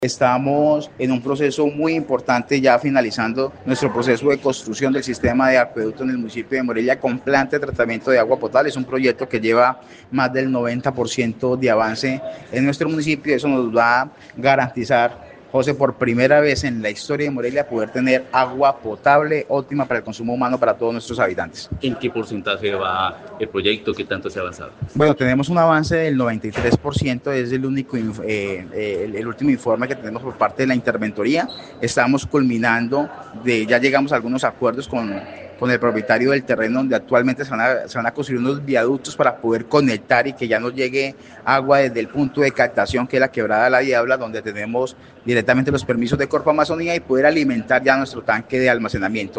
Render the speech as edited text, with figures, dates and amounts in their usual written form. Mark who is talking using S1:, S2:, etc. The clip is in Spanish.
S1: Estamos en un proceso muy importante, ya finalizando nuestro proceso de construcción del sistema de acueducto en el municipio de Morelia con planta de tratamiento de agua potable. Es un proyecto que lleva más del 90% de avance en nuestro municipio. Eso nos va a garantizar, José, por primera vez en la historia de Morelia, poder tener agua potable óptima para el consumo humano para todos nuestros habitantes.
S2: ¿En qué porcentaje va el proyecto? ¿Qué tanto se ha avanzado?
S1: Bueno, tenemos un avance del 93%, es el único, el último informe que tenemos por parte de la interventoría. Estamos culminando, ya llegamos a algunos acuerdos con el propietario del terreno, donde actualmente se van a construir unos viaductos para poder conectar y que ya nos llegue agua desde el punto de captación, que es la Quebrada La Diabla, donde tenemos directamente los permisos de Corpo Amazonía, y poder alimentar ya nuestro tanque de almacenamiento.